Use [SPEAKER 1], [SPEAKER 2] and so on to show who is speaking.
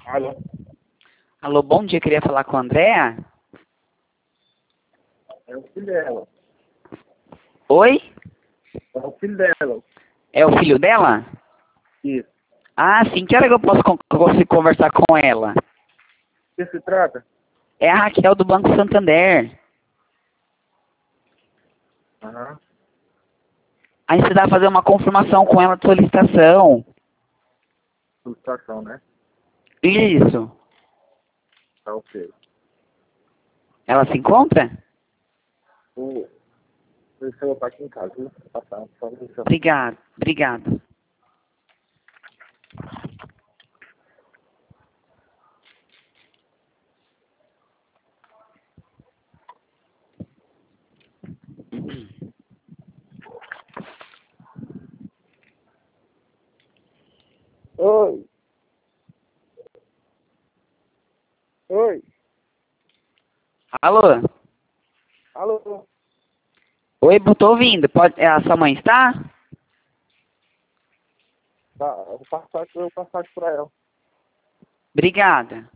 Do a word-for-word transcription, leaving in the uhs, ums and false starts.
[SPEAKER 1] Alô?
[SPEAKER 2] Alô, bom dia, queria falar com a Andréa.
[SPEAKER 1] É o filho dela.
[SPEAKER 2] Oi?
[SPEAKER 1] É o filho dela.
[SPEAKER 2] É o filho dela?
[SPEAKER 1] Isso.
[SPEAKER 2] Ah, sim, que hora que eu posso con consigo conversar com ela?
[SPEAKER 1] O que se trata?
[SPEAKER 2] É a Raquel do Banco Santander.
[SPEAKER 1] Aham.
[SPEAKER 2] A gente vai fazer uma confirmação com ela de solicitação.
[SPEAKER 1] Ilustração, né?
[SPEAKER 2] Isso.
[SPEAKER 1] Tá ok.
[SPEAKER 2] Ela se encontra?
[SPEAKER 1] O o seu tá aqui em casa, viu? Vou passar só um minuto.
[SPEAKER 2] Obrigado, obrigado.
[SPEAKER 1] Oi. Oi.
[SPEAKER 2] Alô?
[SPEAKER 1] Alô?
[SPEAKER 2] Oi, eu tô ouvindo. Pode... A sua mãe está?
[SPEAKER 1] Tá, eu vou passar, eu vou passar aqui pra ela.
[SPEAKER 2] Obrigada.